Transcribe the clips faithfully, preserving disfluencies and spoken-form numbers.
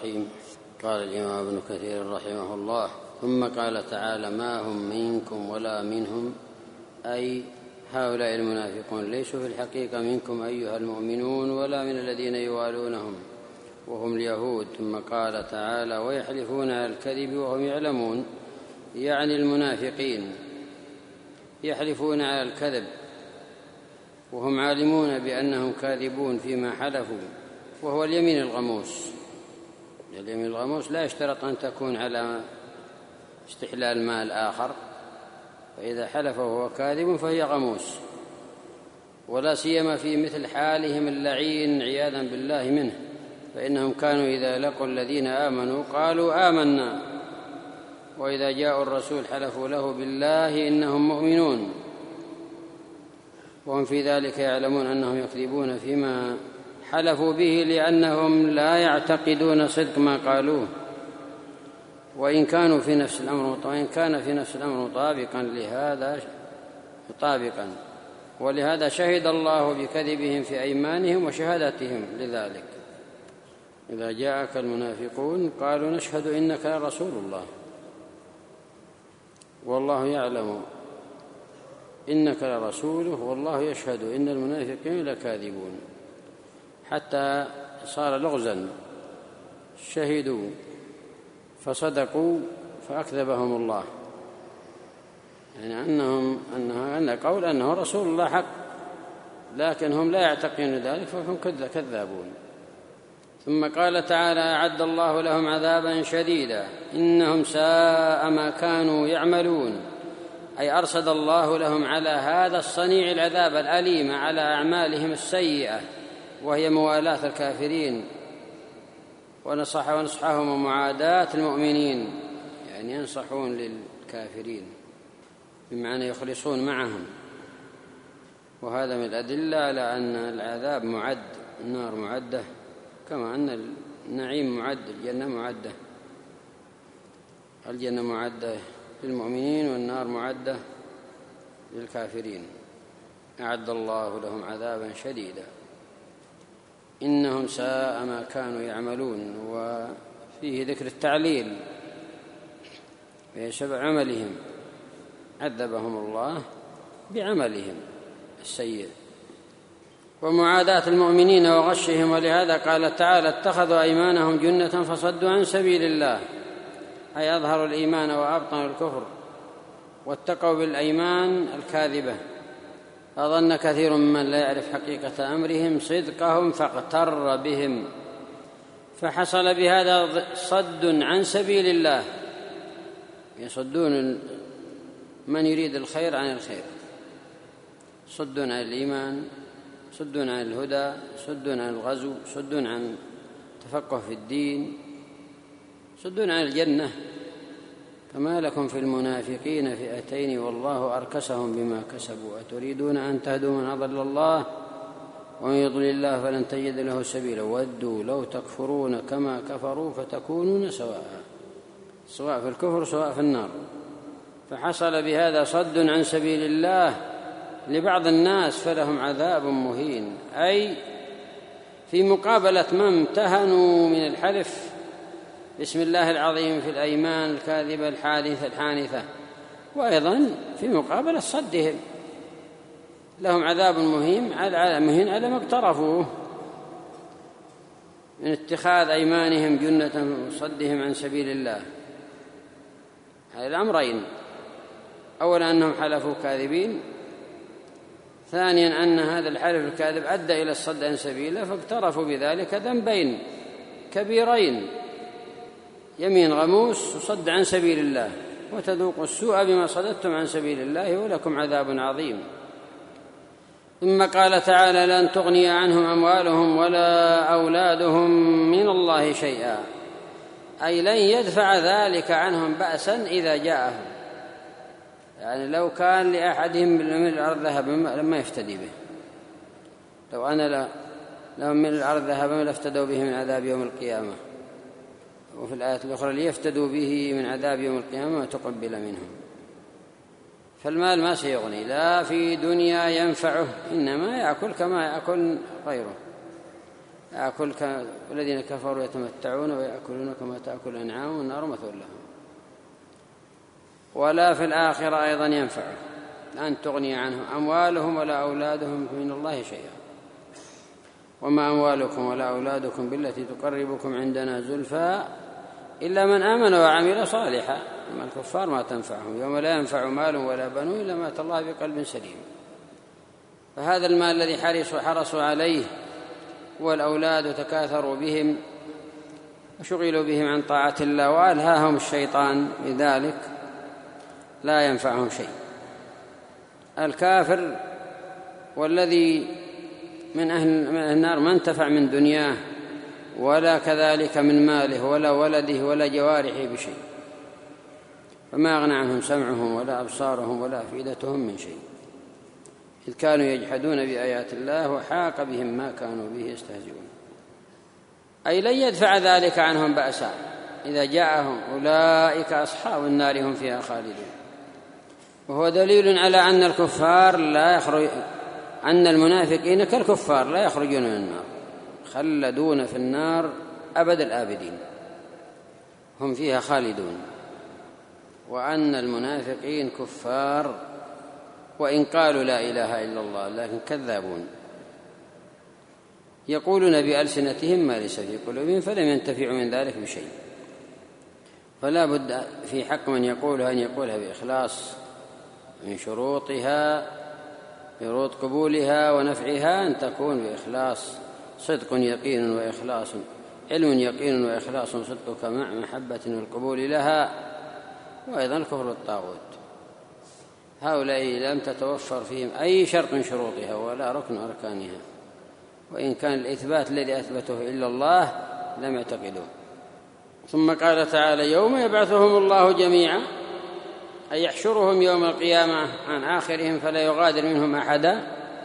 الرحيم. قال الإمام ابن كثير رحمه الله: ثم قال تعالى: ما هم منكم ولا منهم، أي هؤلاء المنافقون ليسوا في الحقيقة منكم أيها المؤمنون ولا من الذين يوالونهم وهم اليهود. ثم قال تعالى: ويحلفون على الكذب وهم يعلمون، يعني المنافقين يحلفون على الكذب وهم عالمون بأنهم كاذبون فيما حلفوا، وهو اليمين الغموس. اليمين الغموس لا يشترط أن تكون على استحلال مال آخر، فإذا حلف وهو كاذب فهي غموس، ولا سيما في مثل حالهم اللعين عياذا بالله منه، فإنهم كانوا إذا لقوا الذين آمنوا قالوا آمنا، وإذا جاءوا الرسول حلفوا له بالله إنهم مؤمنون، وهم في ذلك يعلمون أنهم يكذبون فيما حلفوا به، لأنهم لا يعتقدون صدق ما قالوه، وإن كانوا في نفس الأمر وإن كان في نفس الأمر مطابقا لهذا مطابقا ولهذا شهد الله بكذبهم في أيمانهم وشهادتهم لذلك. إذا جاءك المنافقون قالوا نشهد إنك لرسول الله والله يعلم إنك لرسوله والله يشهد إن المنافقين لكاذبون، حتى صار لغزا: شهدوا فصدقوا فأكذبهم الله، يعني أنهم أنه أن قول أنه رسول الله حق، لكن هم لا يعتقدون ذلك فهم كذابون. ثم قال تعالى: أعد الله لهم عذابا شديدا إنهم ساء ما كانوا يعملون، أي أرصد الله لهم على هذا الصنيع العذاب الأليم على أعمالهم السيئة، وهي موالاة الكافرين ونصح ونصحهم ومعاداة المؤمنين، يعني ينصحون للكافرين بمعنى يخلصون معهم، وهذا من الأدلة على أن العذاب معد، النار معدة كما أن النعيم معد، الجنة معدة، الجنة معدة للمؤمنين والنار معدة للكافرين. أعد الله لهم عذابا شديدا إنهم ساء ما كانوا يعملون، وفيه ذكر التعليل بسبب عملهم، عذبهم الله بعملهم السيء ومعاداة المؤمنين وغشهم، ولهذا قال تعالى: اتخذوا أيمانهم جنة فصدوا عن سبيل الله، أي أظهروا الإيمان وأبطنوا الكفر واتقوا بالأيمان الكاذبة، فظن كثير ممن لا يعرف حقيقة أمرهم صدقهم فاغتر بهم، فحصل بهذا صد عن سبيل الله، يصدون من يريد الخير عن الخير، صدون عن الإيمان، صدون عن الهدى، صدون عن الغزو، صدون عن تفقه في الدين، صدون عن الجنة. فما لكم في المنافقين فئتين والله أركسهم بما كسبوا، أتريدون أن تهدوا من أضل الله ومن يضلل الله فلن تجد له سبيلا، ودوا لو تكفرون كما كفروا فتكونون سواء، سواء في الكفر سواء في النار. فحصل بهذا صد عن سبيل الله لبعض الناس فلهم عذاب مهين، أي في مقابلة ما امتهنوا من الحلف بسم الله العظيم في الأيمان الكاذبة الحادثة الحانثة، وأيضا في مقابلة صدهم لهم عذاب مهين على مهين على ما اقترفوه من اتخاذ أيمانهم جنة وصدهم عن سبيل الله. هذه الأمرين: أولا أنهم حلفوا كاذبين، ثانيا أن هذا الحلف الكاذب أدى إلى الصد عن سبيله، فاقترفوا بذلك ذنبين كبيرين: يمين غموس وصد عن سبيل الله، وتذوقوا السوء بما صددتم عن سبيل الله ولكم عذاب عظيم. ثم قال تعالى: لن تغني عنهم أموالهم ولا أولادهم من الله شيئا، أي لن يدفع ذلك عنهم بأسا إذا جاءهم، يعني لو كان لأحدهم من الأرض ذهب لما يفتدي به، لو أنا لهم من الأرض ذهب لافتدوا به من عذاب يوم القيامة، وفي الآية الأخرى ليفتدوا به من عذاب يوم القيامة ما تقبل منهم. فالمال ما سيغني، لا في دنيا ينفعه، إنما يأكل كما يأكل غيره، يأكل الذين كفروا يتمتعون ويأكلون كما تأكل الأنعام والنار مثوى لهم. ولا في الآخرة أيضا ينفع أن تغني عنهم أموالهم ولا أولادهم من الله شيئا. وما أموالكم ولا أولادكم بالتي تقربكم عندنا زلفى إلا من آمن وعمل صالحا. أما الكفار ما تنفعهم يوم لا ينفع مال ولا بنون إلا ما أتى الله بقلب سليم. فهذا المال الذي حرصوا حرصوا عليه والأولاد تكاثروا بهم وشغلوا بهم عن طاعة الله وألهاهم الشيطان لذلك لا ينفعهم شيء. الكافر والذي من أهل النار ما انتفع من دنياه ولا كذلك من ماله ولا ولده ولا جوارحه بشيء، فما أغنى عنهم سمعهم ولا أبصارهم ولا أفئدتهم من شيء، إذ كانوا يجحدون بآيات الله وحاق بهم ما كانوا به يستهزئون. أي لن يدفع ذلك عنهم بأسا إذا جاءهم أولئك أصحاب النار هم فيها خالدون. وهو دليل على أن الكفار لا يخرج أن المنافقين كالكفار لا يخرجون من النار، خلدون في النار أبد الآبدين هم فيها خالدون. وأن المنافقين كفار وإن قالوا لا إله إلا الله لكن كذابون، يقولون بألسنتهم ما ليس في قلوبهم فلم ينتفعوا من ذلك بشيء. فلا بد في حق من يقولها أن يقولها بإخلاص. من شروطها شروط قبولها ونفعها أن تكون بإخلاص، صدق يقين وإخلاص، علم يقين وإخلاص صدقك مع محبة والقبول لها. وأيضا الكفر والطاغوت هؤلاء لم تتوفر فيهم أي شرط من شروطها ولا ركن أركانها، وإن كان الإثبات الذي أثبته إلا الله لم يعتقدوه. ثم قال تعالى يوم يبعثهم الله جميعا أي يحشرهم يوم القيامة عن آخرهم فلا يغادر منهم أحدا،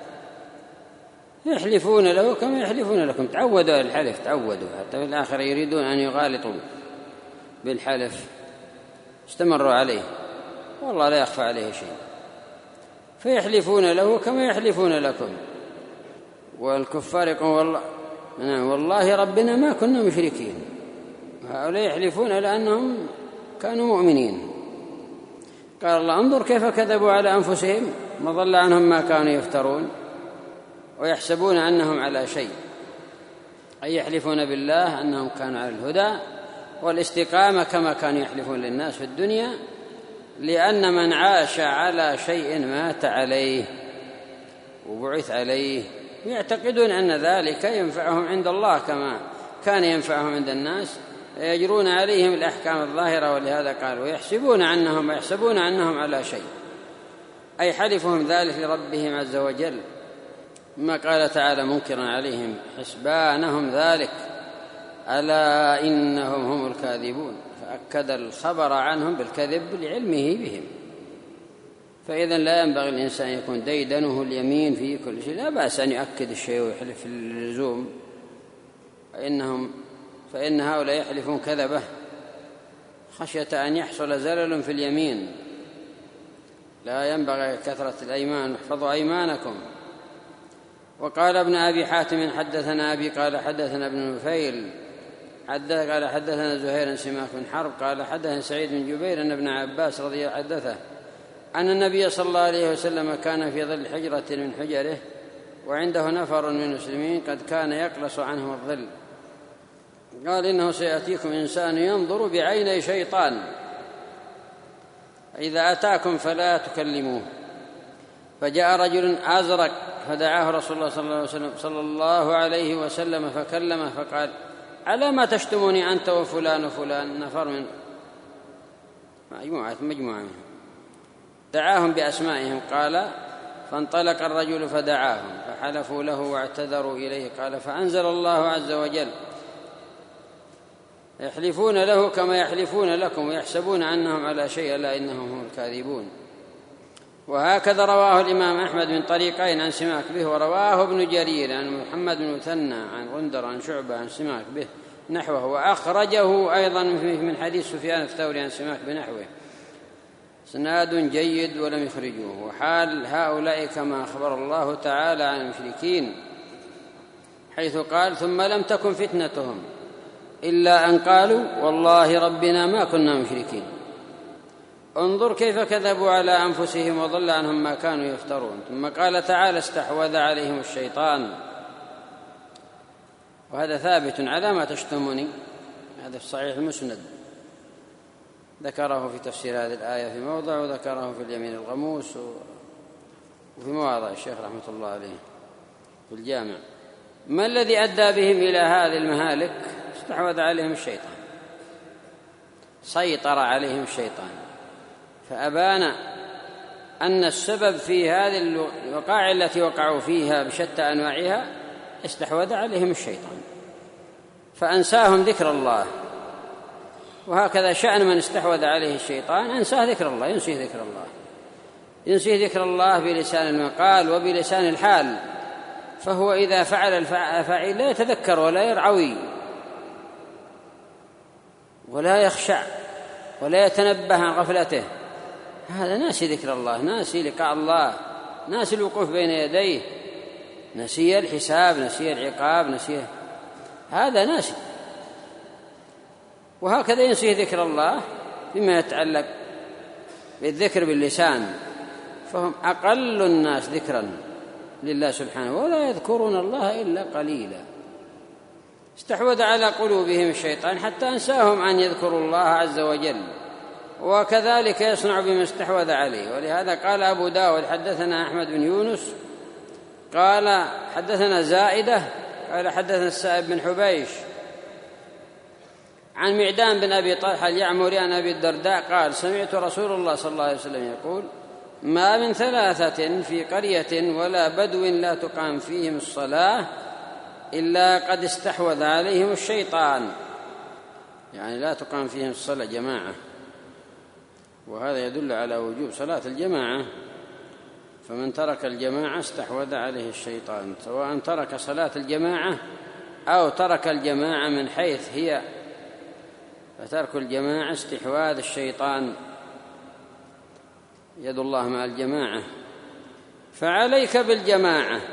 يحلفون له كما يحلفون لكم. تعودوا على الحلف، تعودوا حتى في الآخر يريدون أن يغالطوا بالحلف، استمروا عليه والله لا يخفى عليه شيء. فيحلفون له كما يحلفون لكم. والكفار يقولون والله, والله ربنا ما كنا مشركين. هؤلاء يحلفون لأنهم كانوا مؤمنين. قال الله انظر كيف كذبوا على أنفسهم ما ضل عنهم ما كانوا يفترون ويحسبون أنهم على شيء، أي يحلفون بالله أنهم كانوا على الهدى والاستقامة كما كانوا يحلفون للناس في الدنيا، لأن من عاش على شيء مات عليه وبعث عليه، ويعتقدون أن ذلك ينفعهم عند الله كما كان ينفعهم عند الناس، يجرون عليهم الأحكام الظاهرة. ولهذا قالوا يحسبون أنهم يحسبون أنهم على شيء، أي حلفهم ذلك لربهم عز وجل. ما قال تعالى منكرا عليهم حسبانهم ذلك ألا إنهم هم الكاذبون، فأكد الخبر عنهم بالكذب لعلمه بهم. فإذا لا ينبغي الإنسان يكون ديدنه اليمين في كل شيء، لا بأس أن يؤكد الشيء ويحلف اللزوم، فإنهم فإن هؤلاء يحلفون كذبة خشية أن يحصل زلل في اليمين. لا ينبغي كثرة الأيمان، احفظوا أيمانكم. وقال ابن أبي حاتم حدثنا أبي قال حدثنا ابن نفيل قال حدثنا زهير بن سماك بن حرب قال حدثنا سعيد بن جبير أن ابن عباس رضي الله عنه حدثه أن النبي صلى الله عليه وسلم كان في ظل حجرة من حجره وعنده نفر من المسلمين قد كان يقلص عنهم الظل. قال إنه سيأتيكم إنسان ينظر بعيني شيطان إذا أتاكم فلا تكلموه. فجاء رجل أزرق فدعاه رسول الله صلى الله عليه وسلم, صلى الله عليه وسلم فكلمه فقال على ما تشتموني أنت وفلان وفلان، نفر من مجموعة مجموعة منهم، دعاهم بأسمائهم. قال فانطلق الرجل فدعاهم فحلفوا له واعتذروا إليه. قال فأنزل الله عز وجل يحلفون له كما يحلفون لكم ويحسبون أنهم على شيء لا إنهم هم الكاذبون. وهكذا رواه الإمام أحمد من طريقين عن سماك به، ورواه ابن جرير عن محمد بن مثنى عن غندر عن شعبة عن سماك به نحوه، وأخرجه أيضا من حديث سفيان الثوري عن سماك بنحوه، سناد جيد ولم يخرجوه. وحال هؤلاء كما أخبر الله تعالى عن المشركين حيث قال ثم لم تكن فتنتهم إلا أن قالوا والله ربنا ما كنا مشركين. انظر كيف كذبوا على أنفسهم وضل عنهم ما كانوا يفترون. ثم قال تعالى استحوذ عليهم الشيطان، وهذا ثابت على ما تشتموني، هذا في صحيح المسند، ذكره في تفسير هذه الآية في موضع، وذكره في اليمين الغموس وفي مواضع الشيخ رحمة الله عليه في الجامع. ما الذي أدى بهم إلى هذه المهالك؟ استحوذ عليهم الشيطان، سيطر عليهم الشيطان، فأبان أن السبب في هذه الوقائع التي وقعوا فيها بشتى أنواعها استحوذ عليهم الشيطان فأنساهم ذكر الله. وهكذا شأن من استحوذ عليه الشيطان، أنساه ذكر الله، ينسيه ذكر الله، ينسيه ذكر الله بلسان المقال وبلسان الحال، فهو إذا فعل الفاعل لا يتذكر ولا يرعوي ولا يخشع ولا يتنبه عن غفلته، هذا ناسي ذكر الله، ناسي لقاء الله، ناسي الوقوف بين يديه، نسي الحساب، نسي العقاب، نسي هذا ناسي. وهكذا ينسيه ذكر الله بما يتعلق بالذكر باللسان، فهم أقل الناس ذكرا لله سبحانه ولا يذكرون الله إلا قليلا. استحوذ على قلوبهم الشيطان حتى أنساهم أن يذكروا الله عز وجل، وكذلك يصنع بما استحوذ عليه. ولهذا قال أبو داود حدثنا أحمد بن يونس قال حدثنا زائدة قال حدثنا السائب بن حبيش عن معدان بن أبي طلحة اليعمري عن أبي الدرداء قال سمعت رسول الله صلى الله عليه وسلم يقول ما من ثلاثة في قرية ولا بدو لا تقام فيهم الصلاة إلا قد استحوذ عليهم الشيطان، يعني لا تقام فيهم الصلاة جماعة، وهذا يدل على وجوب صلاة الجماعة، فمن ترك الجماعة استحوذ عليه الشيطان، سواء ترك صلاة الجماعة أو ترك الجماعة من حيث هي، فترك الجماعة استحواذ الشيطان، يد الله مع الجماعة. فعليك بالجماعة،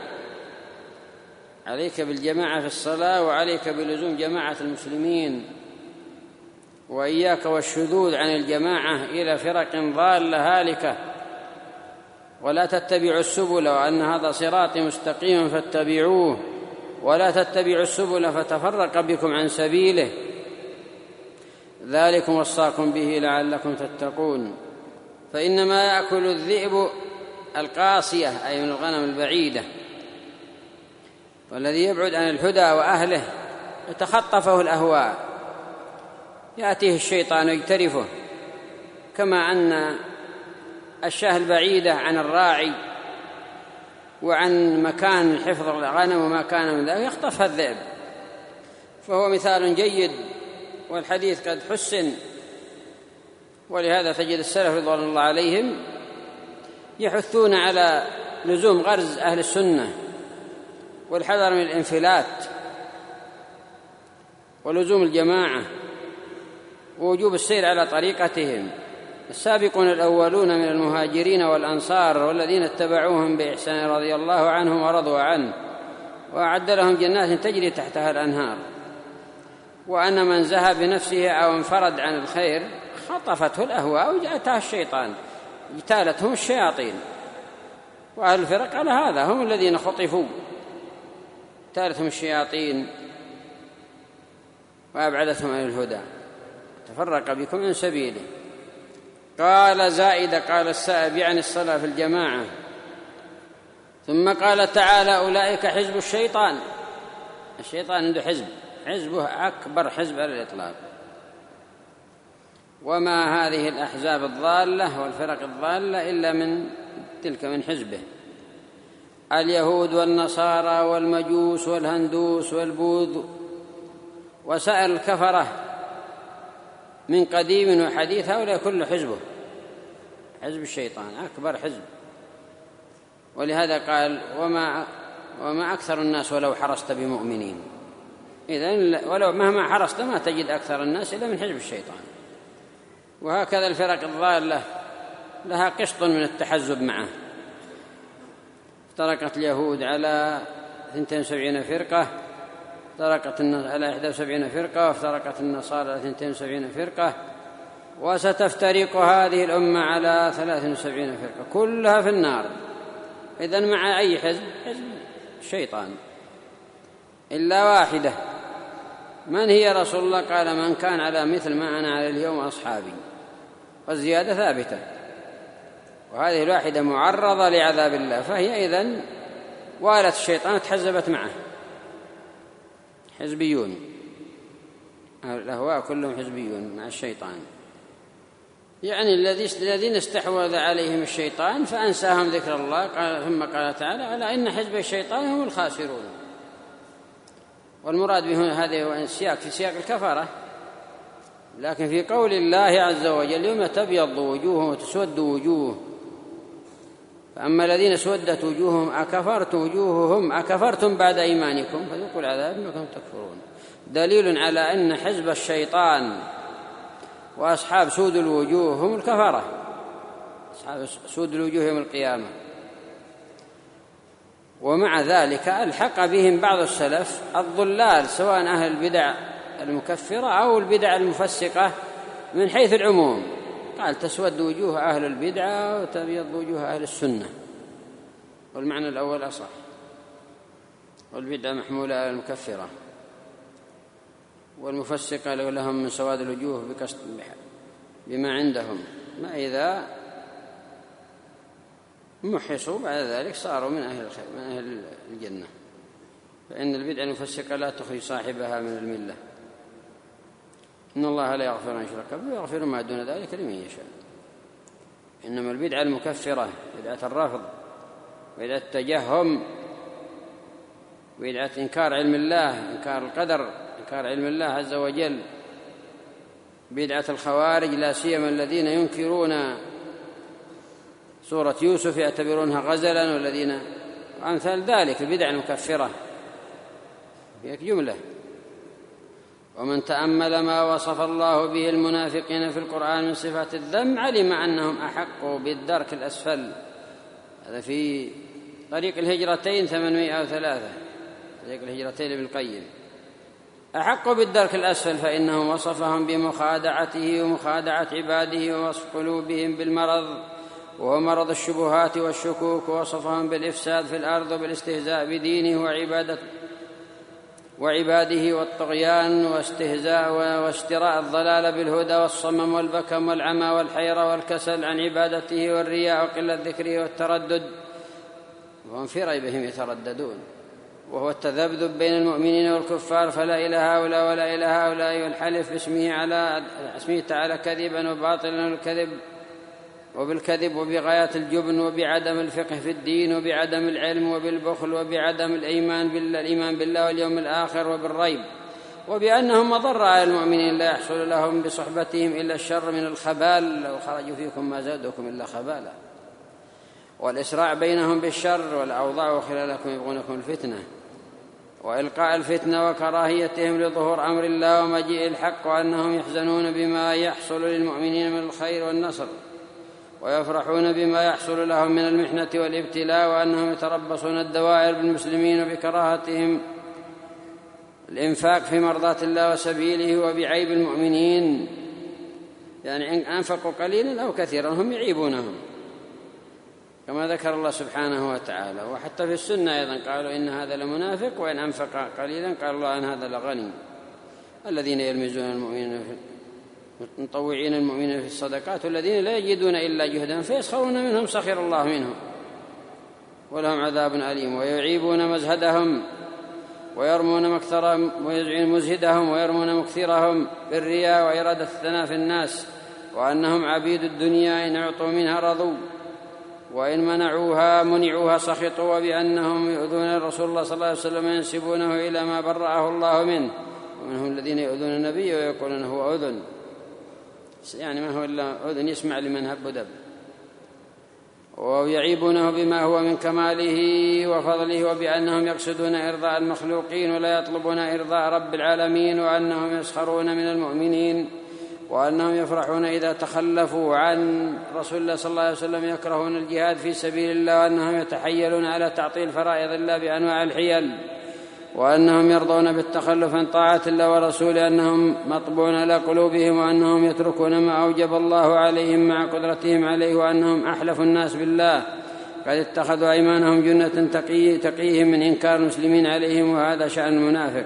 عليك بالجماعة في الصلاة، وعليك بلزوم جماعة المسلمين، وإياك والشذوذ عن الجماعة إلى فرق ضالة هالكة، ولا تتبعوا السبل وأن هذا صراطي مستقيما فاتبعوه ولا تتبعوا السبل فتفرق بكم عن سبيله، ذلكم وصاكم به لعلكم تتقون. فإنما يأكل الذئب القاصية أي من الغنم البعيدة، والذي يبعد عن الهدى وأهله يتخطفه الأهواء، يأتيه الشيطان ويجترفه، كما أن الشاة البعيدة عن الراعي وعن مكان حفظ الغنم وما كان من ذلك يخطفها الذئب، فهو مثال جيد، والحديث قد حسن. ولهذا تجد السلف رضوان الله عليهم يحثون على لزوم غرز أهل السنة والحذر من الانفلات ولزوم الجماعة ووجوب السير على طريقتهم. السابقون الأولون من المهاجرين والأنصار والذين اتبعوهم بإحسان رضي الله عنهم ورضوا عنه، وأعد لهم جنات تجري تحتها الأنهار. وأن من زهى بنفسه أو انفرد عن الخير خطفته الأهواء وجاءتها الشيطان، اجتالتهم الشياطين. وأهل الفرق على هذا هم الذين خطفوا، اجتالتهم الشياطين وأبعدتهم عن الهدى، تفرق بكم عن سبيله. قال زائدة قال السائب يعني الصلاة في الجماعة. ثم قال تعالى أولئك حزب الشيطان، الشيطان عنده حزب، حزبه أكبر حزب على الإطلاق. وما هذه الأحزاب الضالة والفرق الضالة إلا من تلك من حزبه، اليهود والنصارى والمجوس والهندوس والبوذ وسائر الكفرة من قديم وحديث، هؤلاء كل حزبه حزب الشيطان أكبر حزب. ولهذا قال وما, وما أكثر الناس ولو حرصت بمؤمنين، إذن ولو مهما حرصت ما تجد أكثر الناس إلا من حزب الشيطان. وهكذا الفرق الضالة لها قسط من التحزب معه. افترقت اليهود على اثنتين وسبعين فرقة افترقت على إحدى وسبعين فرقة، وافترقت النصارى على اثنتين وسبعين فرقة، وستفترق هذه الأمة على ثلاث وسبعين فرقة كلها في النار. إذن مع أي حزب؟ حزب الشيطان إلا واحدة. من هي؟ رسول الله قال: من كان على مثل ما أنا على اليوم أصحابي، والزيادة ثابتة، وهذه الواحدة معرضة لعذاب الله، فهي إذن والت الشيطان وتحزبت معه. حزبيون، الأهواء كلهم حزبيون مع الشيطان، يعني الذين استحوذ عليهم الشيطان فأنساهم ذكر الله. قال ثم قال تعالى: ألا إن حزب الشيطان هم الخاسرون. والمراد به هذا هو السياق في سياق الكفرة، لكن في قول الله عز وجل: يوم تبيض وجوه وتسود وجوه، فأما الذين سودت وجوههم أكفرت وجوههم أكفرتم بعد إيمانكم فذوقوا العذاب بما كنتم تكفرون. دليل على أن حزب الشيطان وأصحاب سود الوجوه هم الكفرة، أصحاب سود الوجوه يوم القيامة. ومع ذلك ألحق بهم بعض السلف الضلال، سواء أهل البدع المكفرة أو البدع المفسقة من حيث العموم. قال: تسود وجوه أهل البدعة وتبيض وجوه أهل السنة، والمعنى الأول أصح، والبدعة محمولة على المكفرة، والمفسقة لهم من سواد الوجوه بقصد بما عندهم، ما إذا محصوا بعد ذلك صاروا من أهل الخير من أهل الجنة، فإن البدعة المفسقة لا تخرج صاحبها من الملة. إن الله لا يغفر أن يشرك به ويغفر ما دون ذلك لمن يشاء. إنما البدعة المكفرة بدعة الرفض، بدعة التجهم، بدعة إنكار علم الله، إنكار القدر، إنكار علم الله عز وجل، بدعة الخوارج لا سيما الذين ينكرون سورة يوسف يعتبرونها غزلا، والذين أمثال ذلك البدع المكفرة في جملة. ومن تأمل ما وصف الله به المنافقين في القرآن من صفات الذم علم أنهم أحقوا بالدرك الأسفل. هذا في طريق الهجرتين ثمانمائة وثلاثة، طريق الهجرتين ابن القيم. أحقوا بالدرك الأسفل فإنه وصفهم بمخادعته ومخادعة عباده، ووصف قلوبهم بالمرض وهو مرض الشبهات والشكوك، ووصفهم بالإفساد في الأرض وبالاستهزاء بدينه وعبادته وعباده والطغيان واستهزاء واشتراء الضلال بالهدى والصمم والبكم والعمى والحيرة والكسل عن عبادته والرياء وقلة ذكره والتردد، وهم في ريبهم يترددون، وهو التذبذب بين المؤمنين والكفار، فلا إلى هؤلاء ولا إلى هؤلاء، والحلف باسمه على اسمه تعالى كذبا وباطلا والكذب وبالكذب وبغاية الجبن وبعدم الفقه في الدين وبعدم العلم وبالبخل وبعدم الإيمان بالله, الإيمان بالله واليوم الآخر وبالريب، وبأنهم مضر على المؤمنين لا يحصل لهم بصحبتهم إلا الشر من الخبال، لو خرجوا فيكم ما زادوكم إلا خبالا، والإسراع بينهم بالشر، والأوضاع خلالكم يبغونكم الفتنة، وإلقاء الفتنة وكراهيتهم لظهور أمر الله ومجيء الحق، وأنهم يحزنون بما يحصل للمؤمنين من الخير والنصر، ويفرحون بما يحصل لهم من المحنة والابتلاء، وأنهم يتربصون الدوائر بالمسلمين بكراهتهم الإنفاق في مرضاة الله وسبيله وبعيب المؤمنين، يعني إن أنفقوا قليلا أو كثيرا هم يعيبونهم كما ذكر الله سبحانه وتعالى. وحتى في السنة أيضا قالوا إن هذا لمنافق، وإن أنفق قليلا قال الله إن هذا لغني. الذين يلمزون المؤمنين مطوعين المؤمنين في الصدقات والذين لا يجدون إلا جهدا فيسخرون منهم سخر الله منهم ولهم عذاب أليم، ويعيبون مزهدهم ويرمون مكثرهم ويزعون مزهدهم ويرمون مكثرهم بالرياء وإرادة الثناء في الناس، وأنهم عبيد الدنيا إن أعطوا منها رضوا وإن منعوها منعوها سخطوا، وبأنهم يؤذون الرسول الله صلى الله عليه وسلم ينسبونه إلى ما برأه الله منه، ومنهم الذين يؤذون النبي ويقولون هو أذن، يعني ما هو إلا أذن يسمع لمن هب دب، ويعيبونه بما هو من كماله وفضله، وبأنهم يقصدون إرضاء المخلوقين ولا يطلبون إرضاء رب العالمين، وأنهم يسخرون من المؤمنين، وأنهم يفرحون إذا تخلفوا عن رسول الله صلى الله عليه وسلم، يكرهون الجهاد في سبيل الله، وأنهم يتحيلون على تعطيل فرائض الله بأنواع الحيل، وأنهم يرضون بالتخلف عن طاعة الله ورسوله، أنهم مطبوعون على قلوبهم، وأنهم يتركون ما أوجب الله عليهم مع قدرتهم عليه، وأنهم أحلف الناس بالله، قد اتخذوا أيمانهم جنة تقي تقيهم من إنكار المسلمين عليهم، وهذا شأن المنافق.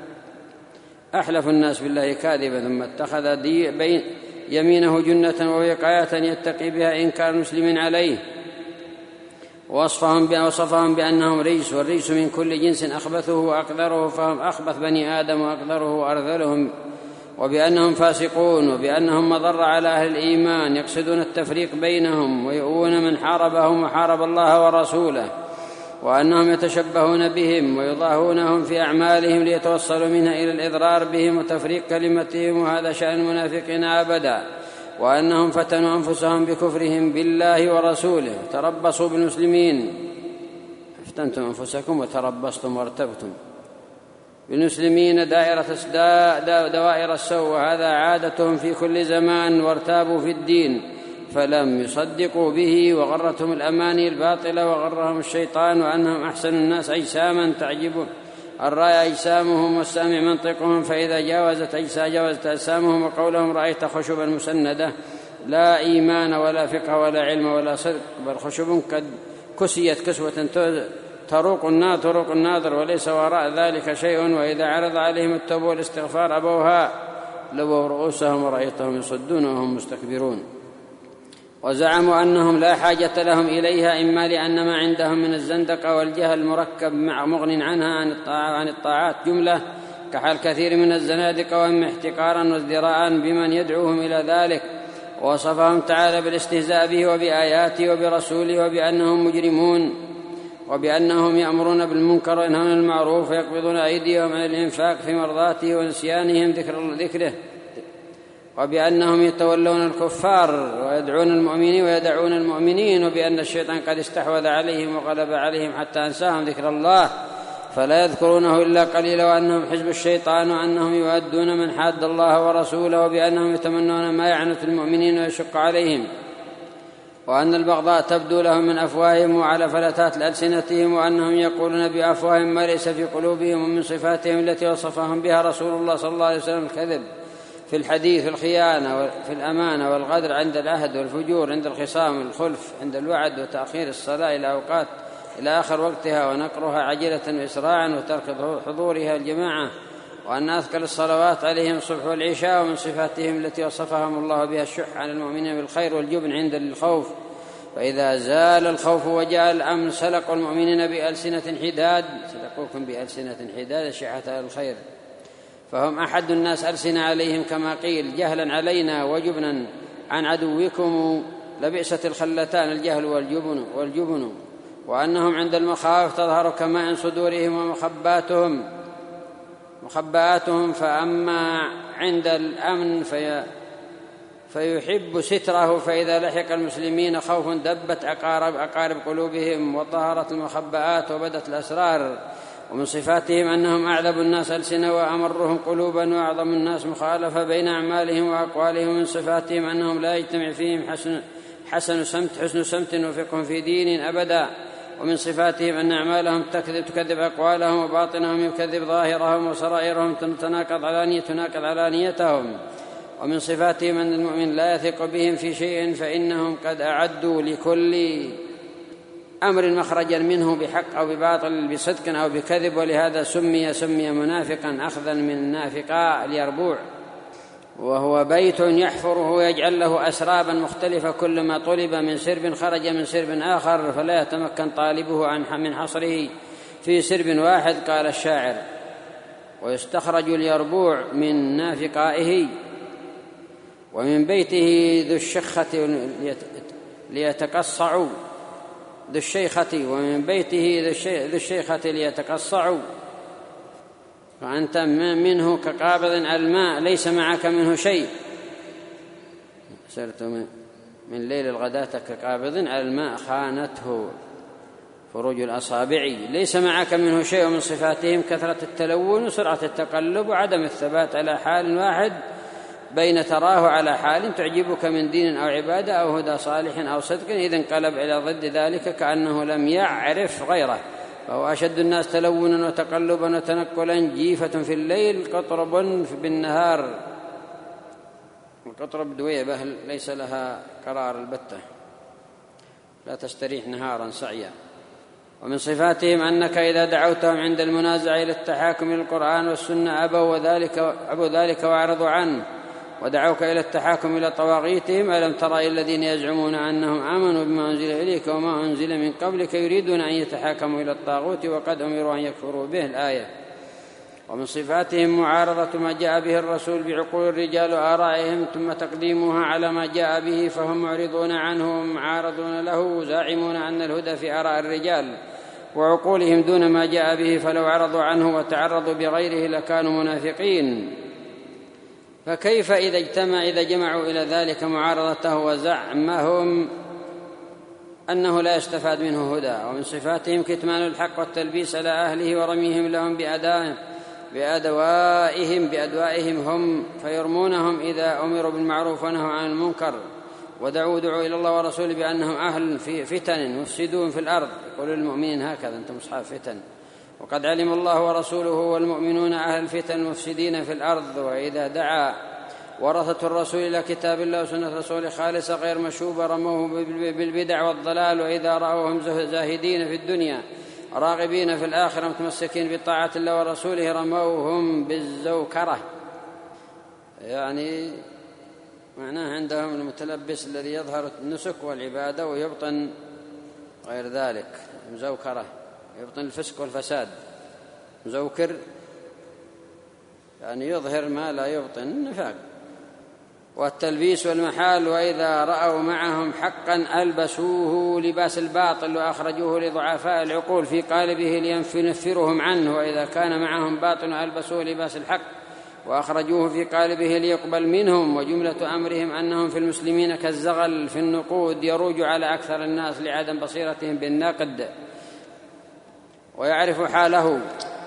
أحلف الناس بالله كاذبا ثم اتخذ بين يمينه جنة ووقاية يتقي بها إنكار المسلمين عليه، ووصفهم وصفهم بأنهم رجس، والرجس من كل جنس أخبثه وأقذره، فهم أخبث بني آدم وأقذره وأرذلهم، وبأنهم فاسقون، وبأنهم مضر على أهل الإيمان، يقصدون التفريق بينهم ويؤون من حاربهم وحارب الله ورسوله، وأنهم يتشبهون بهم ويضاهونهم في أعمالهم ليتوصلوا منها إلى الإضرار بهم وتفريق كلمتهم، وهذا شأن المنافقين أبدا. وأنهم فتنوا أنفسهم بكفرهم بالله ورسوله، تربصوا بالمسلمين، افتنتم أنفسكم وتربصتم وارتبتم بالمسلمين دائرة دوائر السوء، وهذا عادتهم في كل زمان، وارتابوا في الدين فلم يصدقوا به، وغرتهم الأماني الباطلة وغرهم الشيطان، وأنهم أحسن الناس أجساما تعجب الرأي أجسامهم والسامع منطقهم، فإذا جاوزت أجسا جاوزت أجسامهم وقولهم رأيت خشبا مسندة، لا إيمان ولا فقه ولا علم ولا صدق، بل خشب قد كسيت كسوة تروق الناظر تروق الناظر وليس وراء ذلك شيء، وإذا عرض عليهم التوبة والاستغفار أبوها لووا رؤوسهم ورأيتهم يصدون وهم مستكبرون. وزعموا أنهم لا حاجة لهم إليها، إما لأن ما عندهم من الزندقة والجهل المركب مع مغن عنها عن الطاعات جملة، كحال كثير من الزنادقة، وإما احتقارا وازدراء بمن يدعوهم إلى ذلك. ووصفهم تعالى بالاستهزاء به وبآياته وبرسوله، وبأنهم مجرمون، وبأنهم يأمرون بالمنكر وينهون عن المعروف، ويقبضون أيديهم عن الإنفاق في مرضاته ونسيانهم ذكر ذكره، وبأنهم يتولون الكفار ويدعون المؤمنين ويدعون المؤمنين، وبأن الشيطان قد استحوذ عليهم وغلب عليهم حتى أنساهم ذكر الله فلا يذكرونه إلا قليلا، وأنهم حزب الشيطان، وأنهم يؤدون من حاد الله ورسوله، وبأنهم يتمنون ما يعنت المؤمنين ويشق عليهم، وأن البغضاء تبدو لهم من أفواههم وعلى فلتات ألسنتهم، وأنهم يقولون بأفواههم ما ليس في قلوبهم، ومن صفاتهم التي وصفهم بها رسول الله صلى الله عليه وسلم الكذب في الحديث، الخيانة في الأمانة، والغدر عند العهد، والفجور عند الخصام، والخلف عند الوعد، وتأخير الصلاة إلى أوقات إلى آخر وقتها، ونقرها عجلة وإسراعا، وترك حضورها الجماعة، وأن أثقل الصلوات عليهم الصبح والعشاء. ومن صفاتهم التي وصفهم الله بها الشح على المؤمنين بالخير والجبن عند الخوف، فإذا زال الخوف وجاء الأمن سلقوا المؤمنين بألسنة حداد، سلقوكم بألسنة حداد شحة الخير، فهم أحد الناس ألسن عليهم كما قيل، جهلا علينا وجبنا عن عدوكم، لبئست الخلتان الجهل والجبن, والجبن وأنهم عند المخاوف تظهر كماء صدورهم ومخباتهم مخبآتهم، فأما عند الأمن في فيحب ستره، فإذا لحق المسلمين خوف دبت أقارب, أقارب قلوبهم وظهرت المخبآت وبدت الأسرار. ومن صفاتهم أنهم أعذب الناس ألسنة وأمرهم قلوبا وأعظم الناس مخالفة بين أعمالهم وأقوالهم. من صفاتهم أنهم لا يجتمع فيهم حسن, حسن سمت حسن سمت وفقه في دين أبدا. ومن صفاتهم أن أعمالهم تكذب, تكذب أقوالهم، وباطنهم يكذب ظاهرهم، وسرائرهم تناقض علانية تناقض علانيتهم. ومن صفاتهم أن المؤمن لا يثق بهم في شيء، فإنهم قد أعدوا لكل أمر مخرجا منه بحق أو بباطل، بصدق أو بكذب، ولهذا سمي سمي منافقا أخذا من نافقاء اليربوع، وهو بيت يحفره ويجعل له أسرابا مختلفة، كل ما طلب من سرب خرج من سرب آخر، فلا يتمكن طالبه عن من حصره في سرب واحد. قال الشاعر: ويستخرج اليربوع من نافقائه، ومن بيته ذو الشخة ليتقصعوا ذو الشيخة ومن بيته ذو الشيخة ليتقصعوا، فأنت منه كقابض الماء ليس معك منه شيء. سرت من ليل الغداة كقابض الماء خانته فروج الأصابع، ليس معك منه شيء. ومن صفاتهم كثرة التلون وسرعة التقلب وعدم الثبات على حال واحد، بين تراه على حال تعجبك من دين أو عبادة أو هدى صالح أو صدق، إذا انقلب إلى ضد ذلك كأنه لم يعرف غيره. فهو أشد الناس تلونا وتقلبا وتنقلا، جيفة في الليل قطرب بالنهار. القطرب دويبة ليس لها قرار البتة، لا تستريح نهارا سعيا. ومن صفاتهم أنك إذا دعوتهم عند المنازعة إلى التحاكم إلى القرآن والسنة أبوا وذلك أبوا ذلك وأعرضوا عنه، ودعوك إلى التحاكم إلى طواغيتهم. ألم تر إلى الذين يزعمون أنهم آمنوا بما أنزل إليك وما أنزل من قبلك يريدون أن يتحاكموا إلى الطاغوت وقد أمروا أن يكفروا به. الآية. ومن صفاتهم معارضة ما جاء به الرسول بعقول الرجال وآرائهم ثم تقديمها على ما جاء به، فهم معرضون عنه ومعارضون له، زاعمون أن الهدى في آراء الرجال وعقولهم دون ما جاء به، فلو عرضوا عنه وتعرضوا بغيره لكانوا منافقين. فكيف إذا اجتمع إذا جمعوا إلى ذلك معارضته وزعمهم أنه لا يستفاد منه هدى. ومن صفاتهم كتمان الحق والتلبيس على أهله ورميهم لهم بأدائهم بأدوائهم بأدوائهم هم، فيرمونهم إذا أمروا بالمعروف ونهوا عن المنكر ودعوا دعوا إلى الله ورسوله بأنهم أهل في فتن مفسدون في الأرض. يقول للمؤمنين هكذا: أنتم أصحاب فتن، وقد علم الله ورسوله والمؤمنون أهل الفتن المفسدين في الأرض. وإذا دعا ورثة الرسول إلى كتاب الله وسنة رسوله خالصة غير مشوبة رموه بالبدع والضلال، وإذا رأوهم زاهدين في الدنيا راغبين في الآخرة متمسكين بطاعة الله ورسوله رموهم بالزوكرة. يعني معناه عندهم المتلبس الذي يظهر النسك والعبادة ويبطن غير ذلك، مزوكرة، يبطن الفسق والفساد. مزوكر يعني يظهر ما لا يبطن، النفاق. والتلبيس والمحال، وإذا رأوا معهم حقا ألبسوه لباس الباطل وأخرجوه لضعفاء العقول في قالبه لينفرهم عنه، وإذا كان معهم باطل ألبسوه لباس الحق وأخرجوه في قالبه ليقبل منهم. وجملة أمرهم أنهم في المسلمين كالزغل في النقود يروج على أكثر الناس لعدم بصيرتهم بالنقد، ويعرف حاله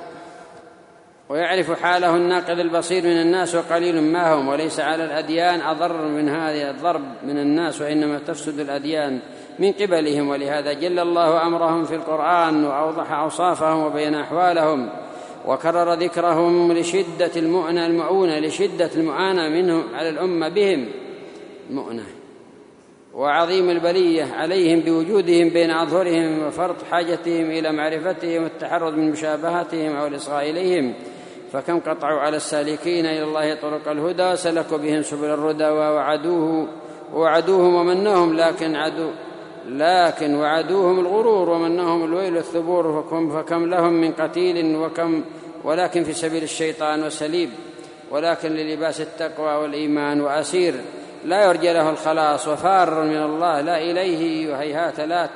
ويعرف حاله الناقد البصير من الناس وقليل ما هم. وليس على الأديان أضر من هذا الضرب من الناس، وإنما تفسد الأديان من قبلهم. ولهذا جل الله أمرهم في القرآن وأوضح أوصافهم وبين أحوالهم وكرر ذكرهم لشدة المؤنة المؤونة لشدة المؤانة منهم على الأمة بهم المؤنة، وعظيم البلية عليهم بوجودهم بين أظهرهم وفرط حاجتهم إلى معرفتهم والتحرز من مشابهتهم أو الإصغاء إليهم. فكم قطعوا على السالكين إلى الله طرق الهدى وسلكوا بهم سبل الردى ووعدوه ووعدوهم ومنهم لكن عدو لكن وعدوهم الغرور ومنهم الويل والثبور. فكم, فكم لهم من قتيل وكم ولكن في سبيل الشيطان وسليب، ولكن للباس التقوى والإيمان وأسير لا يرجى له الخلاص وفار من الله لا إليه وهيهات لات.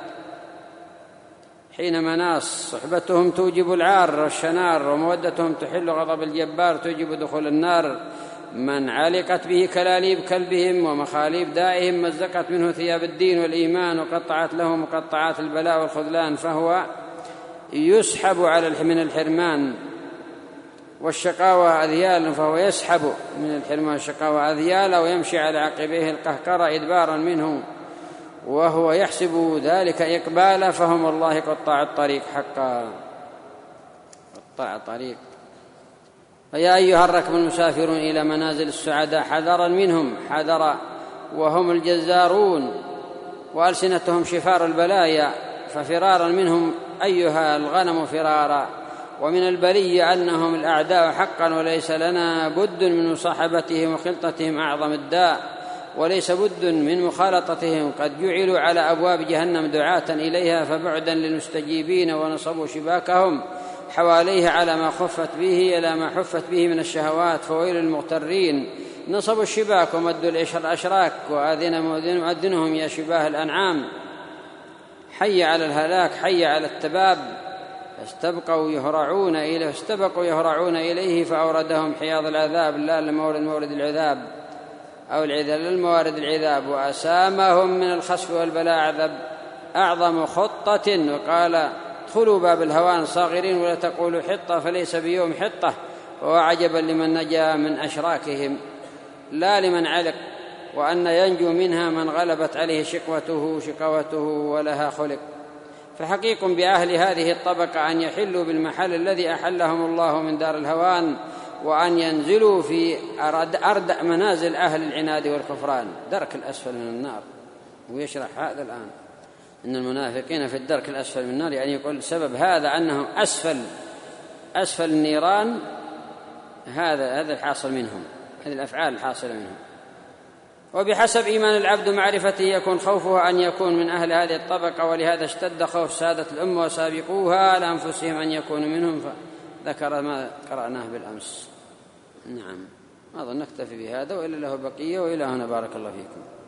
حين مناص صحبتهم توجب العار والشنار، ومودتهم تحل غضب الجبار توجب دخول النار. من علقت به كلاليب كلبهم ومخاليب دائهم مزقت منه ثياب الدين والإيمان وقطعت له مقطعات البلاء والخذلان، فهو يسحب على من الحرمان والشقاوة أذيال فهو يسحب من الحرمان والشقاوة أذيالا ويمشي على عقبيه القهقرة إدبارا منه وهو يحسب ذلك إقبالا. فهم الله قطاع الطريق حقا، قطاع الطريق. فيا أيها الركب المسافرون إلى منازل السعداء حذرا منهم حذرا، وهم الجزارون وألسنتهم شفار البلايا، ففرارا منهم أيها الغنم فرارا. ومن البري أنهم الأعداء حقا، وليس لنا بد من مصاحبتهم وخلطتهم أعظم الداء، وليس بد من مخالطتهم. قد جعلوا على أبواب جهنم دعاة إليها، فبعدا للمستجيبين ونصبوا شباكهم حواليه على ما خفت به إلى ما حفت به من الشهوات. فويل المغترين نصبوا الشباك ومدوا الأشراك وآذن مؤذنهم يا شباه الأنعام. حي على الهلاك حي على التباب، فاستبقوا يهرعون إليه فاستبقوا يهرعون إليه فأوردهم حياض العذاب لا لمورد مورد العذاب أو العذاب للموارد العذاب. وأسامهم من الخسف والبلاء عذب أعظم خطة، وقال ادخلوا باب الهوان صاغرين ولا تقولوا حطة فليس بيوم حطة. وعجبا لمن نجا من أشراكهم لا لمن علق، وأن ينجو منها من غلبت عليه شقوته شقوته ولها خلق. فحقيق بأهل هذه الطبقة أن يحلوا بالمحل الذي أحلهم الله من دار الهوان، وأن ينزلوا في أردأ منازل أهل العناد والكفران، درك الأسفل من النار. ويشرح هذا الآن إن المنافقين في الدرك الأسفل من النار، يعني يقول سبب هذا أنهم أسفل أسفل النيران، هذا هذا الحاصل منهم، هذه الأفعال الحاصلة منهم. وبحسب إيمان العبد معرفته يكون خوفه أن يكون من أهل هذه الطبقة، ولهذا اشتد خوف سادة الأمة وسابقوها لأنفسهم أن يكونوا منهم، فذكر ما قرأناه بالأمس. نعم، أظن نكتفي بهذا، وإلا له بقية، وإلى هنا بارك الله فيكم.